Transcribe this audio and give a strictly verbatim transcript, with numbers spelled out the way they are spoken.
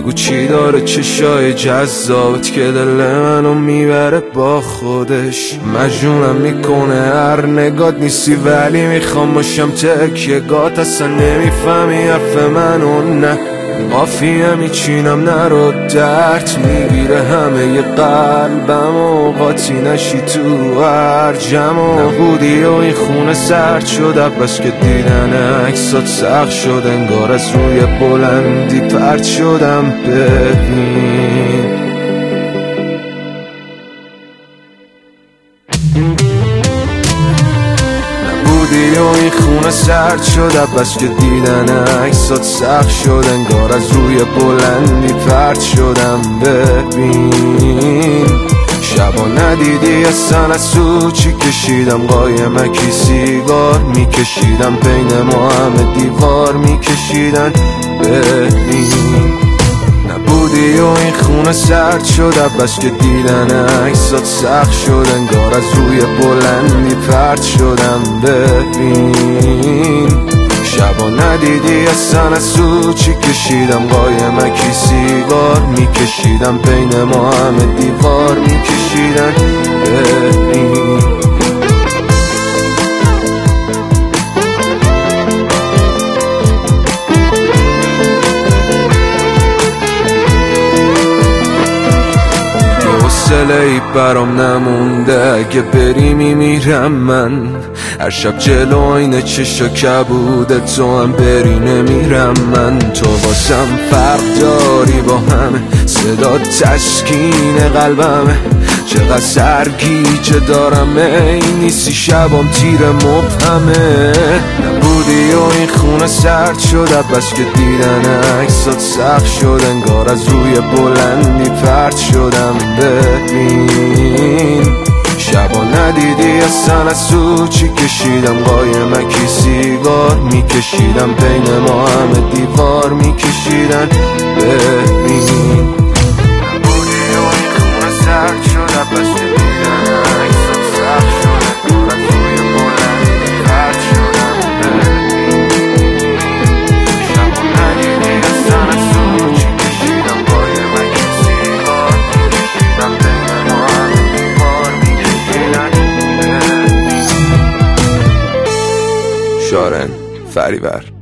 بگو چی داره چشای جذابت که دل منو میبره با خودش. مجنونم میکنه هر نگات نیستی ولی میخوام باشم تکیه‌گات. اصلا نمیفهمی حرف منو نه قافیه میچینم نرو درد میگیره همه ی قلبم و قاطی نشی تو هر جمع. نبودی و این خونه سرد شده بس که دیدن عکسات سخت شد انگار از روی بلندی پرت شدم. ببین بودی و این خونه سرد شده بس که دیدن عکسات سخت شد انگار از روی بلندی پرت شدم. ببین شبا ندیدی اصلا از تو چی کشیدم قایمکی سیگار میکشیدم بین ما همه دیوار میکشیدن. ببین نبودی و این خونه سرد شده بس که دیدن عکسات سخت شد انگار از روی بلندی پرت شدم. ببین شبا ندیدی اصلا از تو چی کشیدم قایمکی سیگار میکشیدم بین ما همه دیوار میکشیدن. ببین حوصله ای برام نمونده اگه بری میمیرم من. هر شب جلو آینه چشا کبوده تو هم بری نمیرم من. تو واسم فرق داری با همه صدا تسکین قلبمه. چقدر سرگیجه دارم ای نیستی شبام تیر مبهمه. نبودی و این خونه سرد شده بس که دیدن عکسات سخت شد انگار از روی بلندی پرت شدم. ببین شبا ندیدی اصلا از تو چی کشیدم قایمکی سیگار میکشیدم بین ما همه دیوار میکشیدن. ببین نبودی و این خونه سرد شده بس که دیدن عکسات سخت شد انگار از روی بلندی پرت شدم. ببین شبا ندیدی اصلا از تو چی کشیدم قایمکی سیگار میکشیدم بین ما همه دیوار میکشیدن. شارن فریور